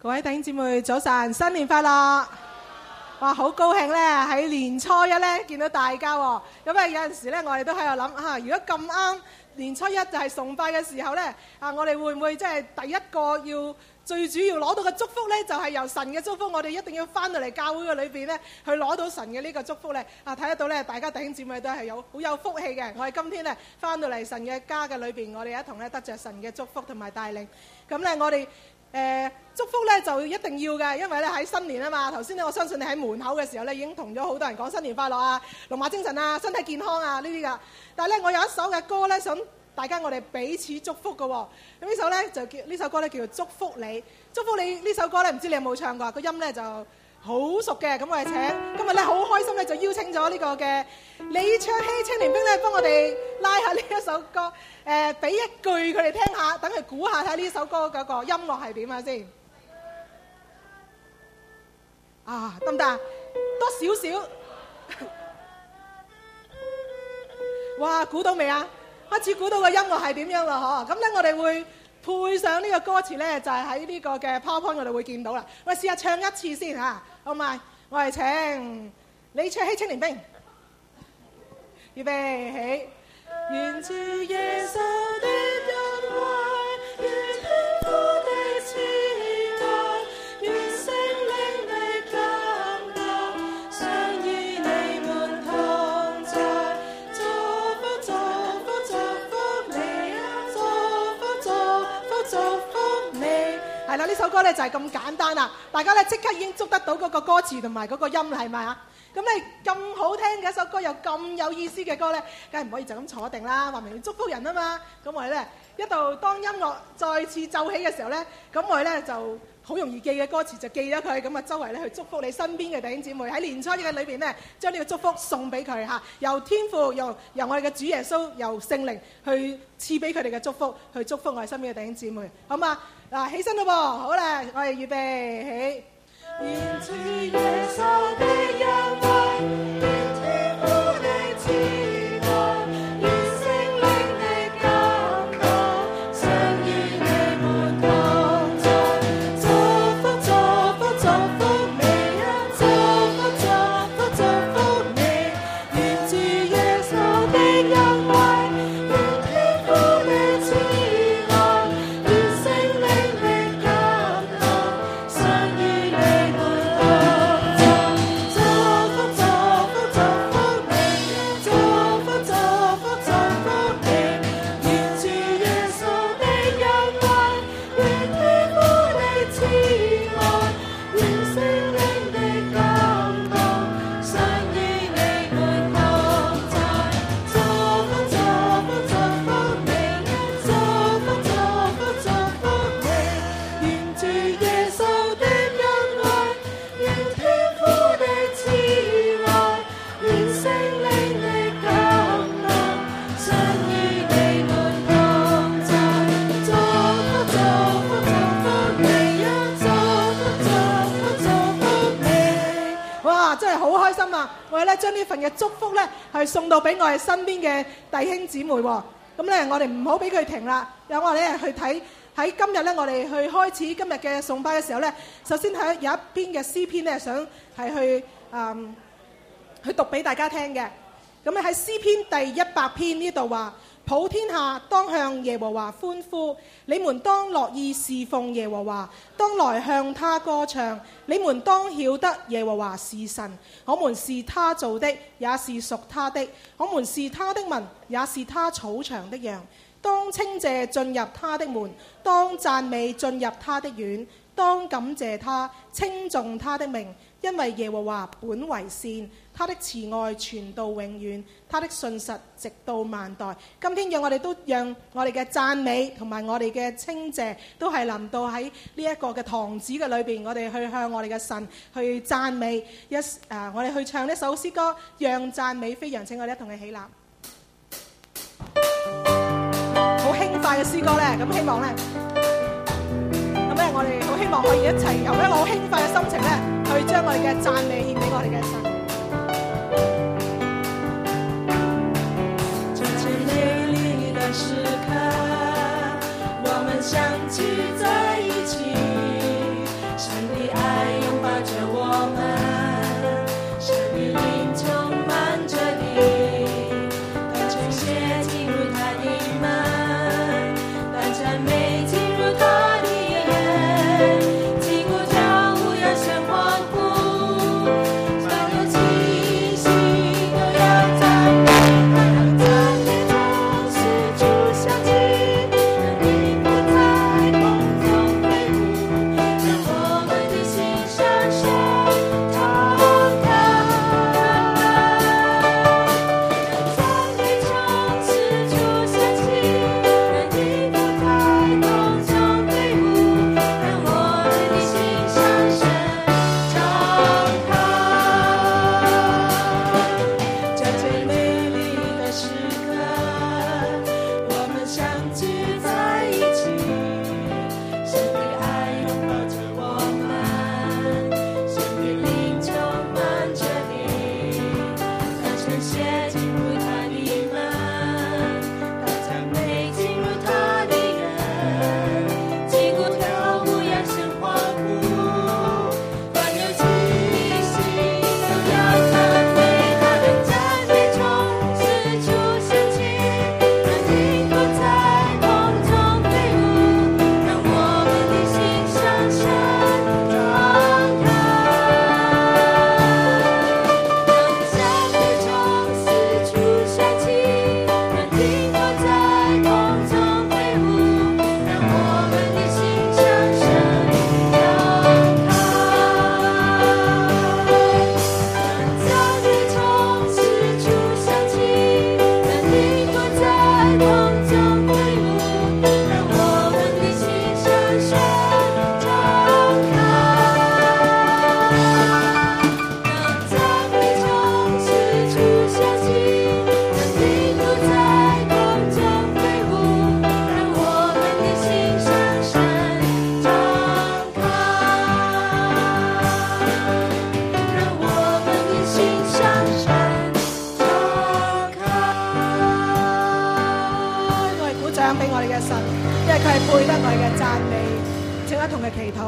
各位弟兄姊妹早晨，新年快樂！哇，好高興咧喺年初一咧見到大家喎。咁啊有陣時咧我哋都喺度諗如果咁啱年初一就係崇拜嘅時候咧我哋會唔會即係第一個要最主要攞到嘅祝福咧就係由神嘅祝福，我哋一定要翻到嚟教會嘅裏邊咧去攞到神嘅呢個祝福咧睇得到咧大家弟兄姊妹都係好有福氣嘅。我哋今天咧翻到嚟神嘅家嘅裏邊，我哋一同咧得着神嘅祝福同埋帶領。咁咧我哋祝福咧就一定要嘅，因為咧喺新年啊嘛。頭先咧我相信你喺門口嘅時候咧已經同咗好多人講新年快樂啊、龍馬精神啊、身體健康啊呢啲噶。但係咧我有一首嘅歌咧想大家我哋彼此祝福嘅喎。咁呢首咧就叫呢首歌咧叫做祝福你。祝福你呢首歌咧唔知你有冇唱過，個音咧就好熟嘅。咁我哋請今日咧好開心咧就邀請咗呢個嘅李卓希青年兵咧幫我哋拉下呢一首歌，俾一句佢哋聽下，等佢估下睇呢首歌嗰個音樂係點啊先。得唔得啊？多少少哇，估到未啊？開始估到個音樂係點樣啦嗬。咁咧我哋會配上呢個歌詞咧就係喺呢個嘅 PowerPoint 我哋會見到啦。我哋試下唱一次先嚇，好嘛？我哋請李卓希青年兵預備起。願主耶穌的恩惠，願天父的慈愛，願聖靈的感動，常與你們同在。祝福祝福祝福你啊！祝福祝福祝福你。係啦，呢首歌咧就係咁簡單啦，大家咧即刻已經捉得到嗰個歌詞同埋嗰個音啦，係咪啊？咁你咁好聽嘅一首歌，又咁有意思嘅歌咧，梗係唔可以就咁坐定啦，話明要祝福人啊嘛。咁我哋咧一度當音樂再次奏起嘅時候咧，咁我哋咧就好容易記嘅歌詞就記咗佢，咁啊周圍咧去祝福你身邊嘅弟兄姊妹，喺年初一嘅裏邊咧將呢個祝福送俾佢嚇，由天父由我哋嘅主耶穌由聖靈去賜俾佢哋嘅祝福，去祝福我哋身邊嘅弟兄姊妹，好嘛？嗱，起身咯噃，好啦，我哋預備起。願主耶穌的恩惠，願天父的慈愛，願聖靈的感動，常與你們同在。祝福祝福祝福你啊！祝福祝福祝福你。願主耶穌的恩惠，願天父的慈愛，願聖靈的感動，常與你我哋咧將呢份嘅祝福咧係送到俾我哋身邊嘅弟兄姊妹喎。咁咧我哋唔好俾佢停啦，有我哋咧去睇喺今日咧我哋去開始今日嘅崇拜嘅時候咧，首先睇有一篇嘅詩篇咧想係去讀俾大家聽嘅。咁咧喺詩篇第100篇呢度話：普天下當向耶和華歡呼，你們當樂意侍奉耶和華，當來向他歌唱。你們當曉得耶和華是神，我們是他造的，也是屬他的。我們是他的民，也是他草場的羊。當稱謝進入他的門，當讚美進入他的院。當感謝他，稱頌他的名，因為耶和華本為善，他的慈愛傳到永遠，他的信實直到萬代。今天讓我哋都讓我哋嘅讚美同埋我哋嘅稱謝都係臨到喺呢一個嘅堂子嘅裏邊，我哋去向我哋嘅神去讚美我哋去唱呢首詩歌，讓讚美飛揚。請我哋一同去起立。好輕快嘅詩歌咧，咁希望咧。我哋好希望可以一齊由一個好興奮嘅心情咧，去將我哋嘅讚美獻俾我哋嘅神。 這最美麗的時刻，我們相聚在一起，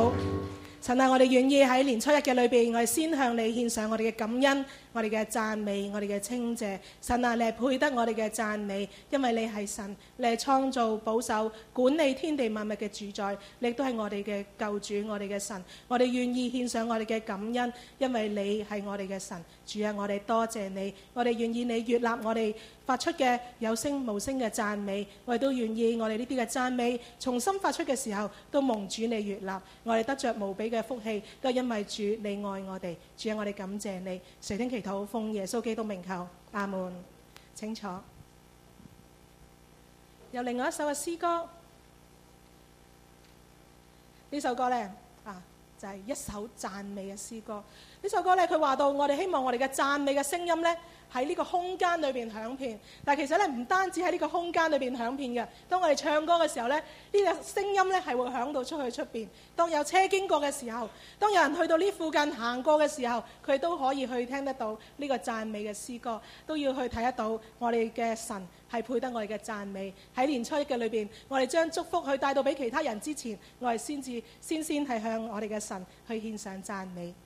禱。神啊，我哋願意喺年初一嘅裏邊，我哋先向你獻上我哋嘅感恩、我哋嘅讚美、我哋嘅稱謝。神啊，你係配得我哋嘅讚美，因為你係神，你係創造、保守、管理天地萬物嘅主宰，你亦都係我哋嘅救主、我哋嘅神。我哋願意獻上我哋嘅感恩，因為你係我哋嘅神。主啊，我哋多謝你，我哋願意你悅納我哋發出嘅有聲無聲嘅讚美，我哋都願意我哋呢啲嘅讚美重新發出嘅時候，都蒙主你悅納，我哋得着無比嘅福氣，都係因為主你愛我哋。主啊，我哋感謝你，垂聽祈禱，奉耶穌基督名求，阿門。請坐。有另外一首嘅詩歌，呢首歌呢，就係一首讚美嘅詩歌。呢首歌呢，佢話到我哋希望我哋嘅讚美嘅聲音呢，喺呢個空間裏邊響遍，但係其實咧唔單止喺呢個空間裏邊響遍嘅。當我哋唱歌嘅時候咧，呢個聲音咧係會響到出去出邊。當有車經過嘅時候，當有人去到呢附近行過嘅時候，佢都可以去聽得到呢個讚美嘅詩歌，都要去睇得到我哋嘅神係配得我哋嘅讚美。喺年初一嘅裏邊，我哋將祝福去帶到俾其他人之前，我哋先係向我哋嘅神去獻上讚美。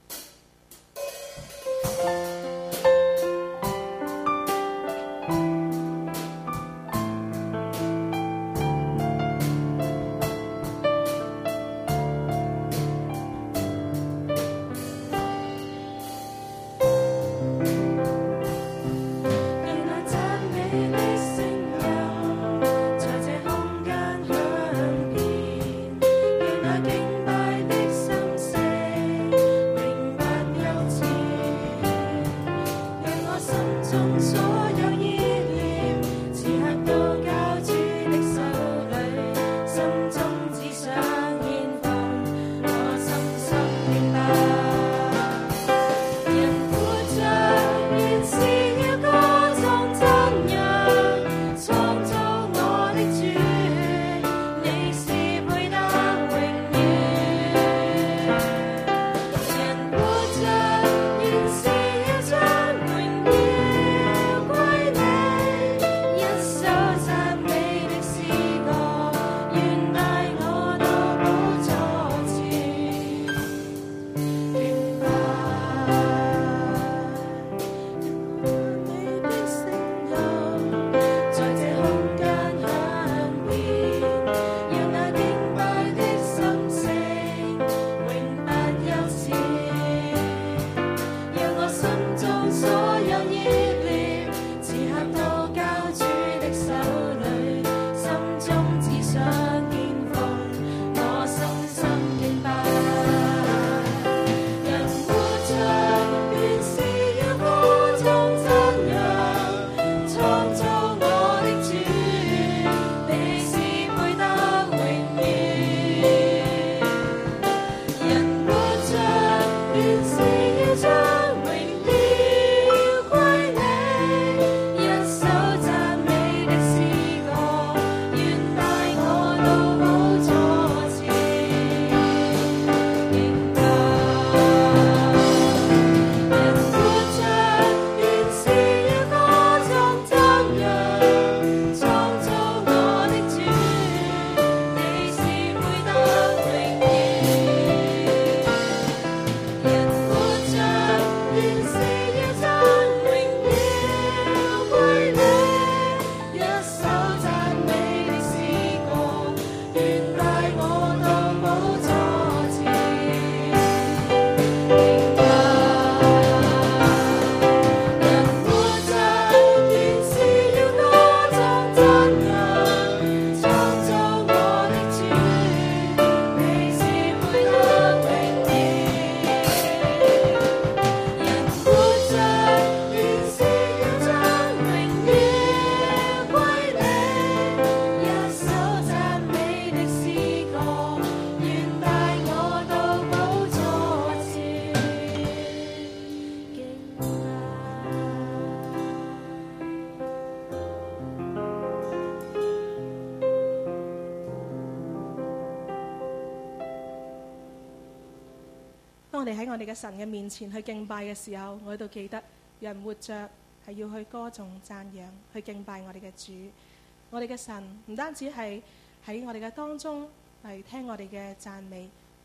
當我哋喺我哋嘅神嘅面前去敬拜嘅時候，我哋都記得人活着係要去歌頌讚揚，去敬拜我哋嘅主。我哋嘅神唔單止係喺我哋嘅當中係聽我哋嘅讚美，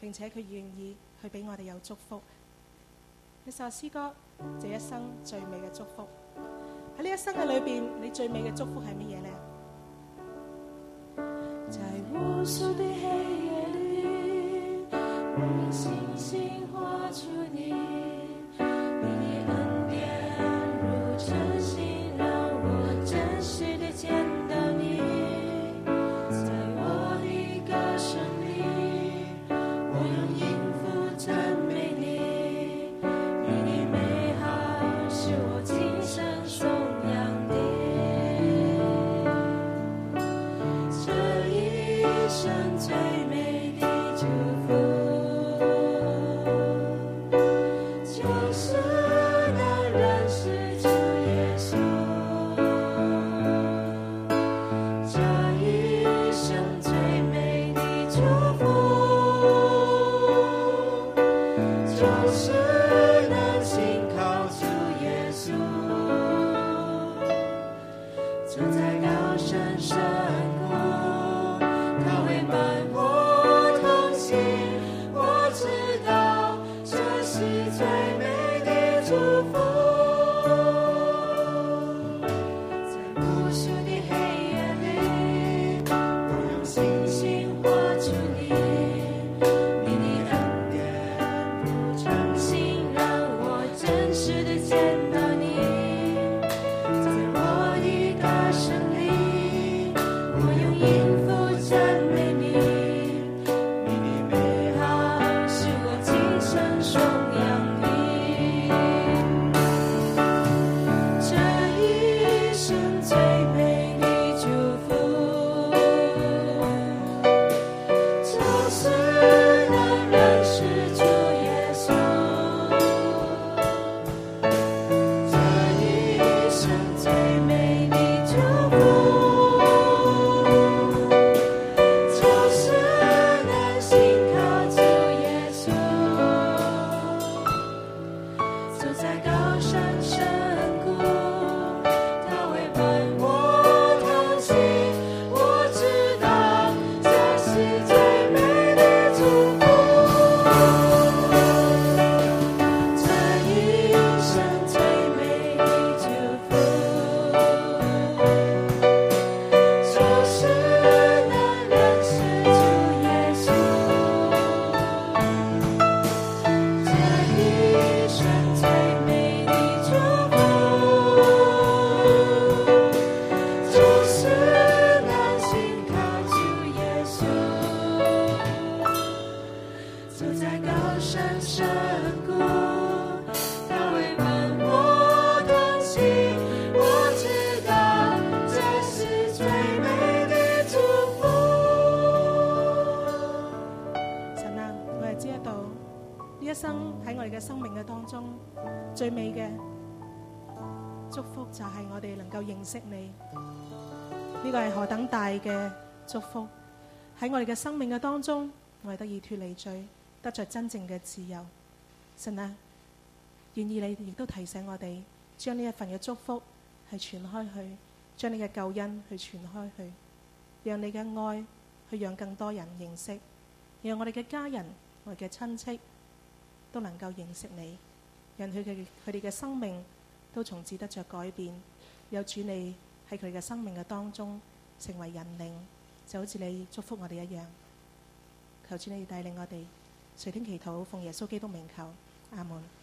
並且佢願意去俾我哋有祝福。呢首詩歌，這一生最美嘅祝福。喺呢一生嘅裏邊，你最美嘅祝福係乜嘢呢？ 在無數的黑夜裏，我用星星畫出你，你的恩典如晨星，讓我真實地見到你。在我的歌聲裏，我用音符讚美你，你的美好是我今生頌揚的。這一生最美的祝福，就是能認識主耶穌。這一生最美的祝福，就是能信靠主耶穌。走在高山深谷，他會伴我同行，我知道這是最美的祝福。在無數的黑夜裏，我用星星畫出你，你的恩典如晨星，讓我真實地見到你。在我的歌聲裏，我用音符讚美你，你的美好是我今生頌揚的。這一生最美的祝福，就是能認識主耶穌。這一生最美的祝福，就是能信靠主耶穌。走在高山深谷，他會伴我同行，我知道這是最美的祝福。這一生最美的祝福，就是能認識主耶穌。這一生最美的祝福，就是能信靠主耶穌。走在高山深谷，他會伴我同行，我知道這是最美的祝福。 神啊，我哋知得到呢一生喺我哋嘅生命嘅當中，最美嘅祝福就係我哋能夠認識你。呢個係何等大嘅祝福！喺我哋嘅生命嘅當中，我哋得以脫離罪，得着真正嘅自由。神啊，願意你亦都提醒我哋，將呢一份嘅祝福係傳開去，將你嘅救恩去傳開去，讓你嘅愛去讓更多人認識，讓我哋嘅家人、我哋嘅親戚都能夠認識你，讓佢哋嘅生命都從此得着改變，有主你喺佢哋嘅生命嘅當中成為引領，就好似你祝福我哋一樣。求主你帶領我哋，垂聽祈禱，奉耶穌基督名求，阿門。